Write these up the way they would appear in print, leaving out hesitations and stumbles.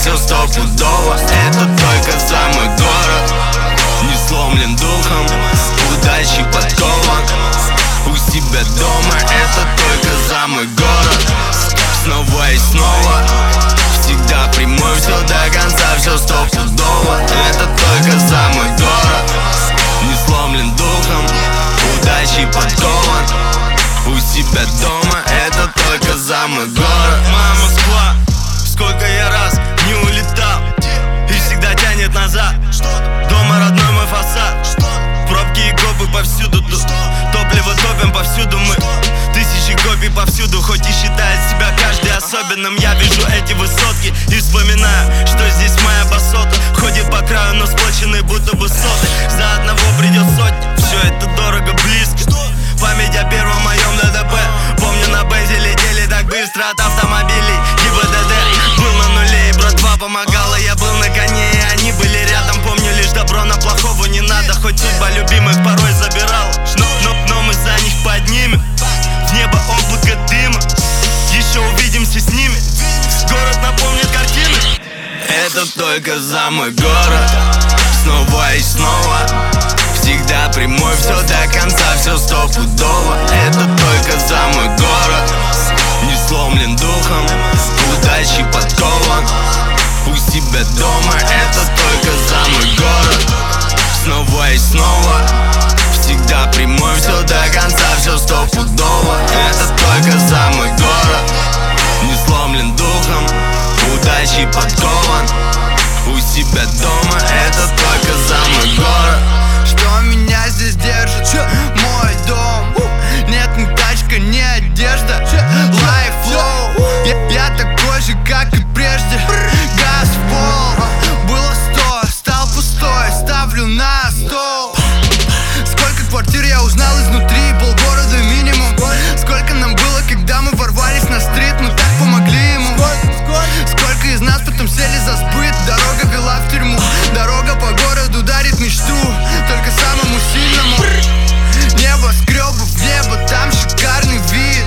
все стопудово. Это только за мой город. Не сломлен духом, удачей подкован. У себя дома, это только за мой город. Снова и снова, всегда прямой, все до конца, все стопудово. Это только за мой город. Не сломлен духом, удачей подкован. У себя дома, это только за мой город. Моя Москва, сколько я раз не улетал и всегда тянет назад. Дома родной мой фасад. Пробки и копы повсюду. Топливо топим повсюду мы. Тысячи копий повсюду. Хоть и считает себя каждый особенным, я вижу эти высотки и вспоминаю, что здесь моя басота. Ходит по краю, но сплоченный будто бы соты. За одного придет сотни, все это дорого, близко. Память о первом моем ДТП. Помню, на бензе летели так быстро от автомобилей ГИБДД. Был на нуле и братва помогала. Я был на коне и они были рядом. Помню лишь добро, на плохого не надо. Хоть судьба любимых порой забирала, но мы за них поднимем в небо облако дыма. Еще увидимся с ними. Город напомнит картины. Это только за мой город. Снова и снова, всегда прямой, все до конца, все стопудово. Это только за мой город. Не сломлен духом, удачей подкован. У себя дома, это только за мой город. Снова и снова, всегда прямой, все до конца, все стопудово. Это только за мой город. Не сломлен духом, удачей подкован. У себя дома, это только за мой город. Что меня здесь держит? Мой дом. Нет, не тачка, не одежда. Life flow. Я такой же, как и прежде. Газ в пол. Было 100, стал пустой. Ставлю на стол. Сколько квартир я узнал изнутри, полгорода минимум. Сколько нам было, когда мы ворвались на стрит, мы так помогли ему. Сколько из нас потом сели за сбыт. Дорога вела в тюрьму. Дорога по городу дарит мечту, только самому сильному. Небоскребы в небо, там шикарный вид.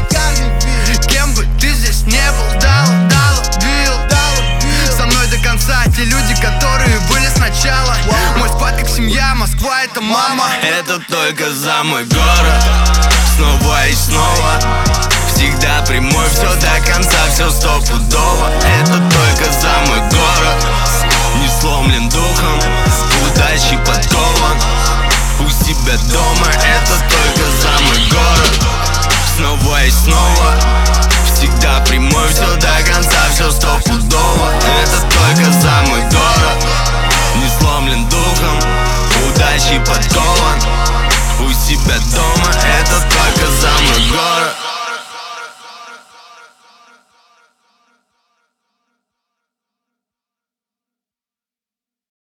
Кем бы ты здесь не был, бил. Со мной до конца те люди, которые были сначала. Мой спад как семья, Москва это мама. Это только за мой город. Снова и снова, всегда прямой, все до конца, все стопудово. Это только за мой город. Не сломлен духом, удачей подкован. У себя дома, это только за мой город. Снова и снова, всегда прямой, все до конца, все стопудово. Это только за мой город. Не сломлен духом, удачей подкован. У себя дома.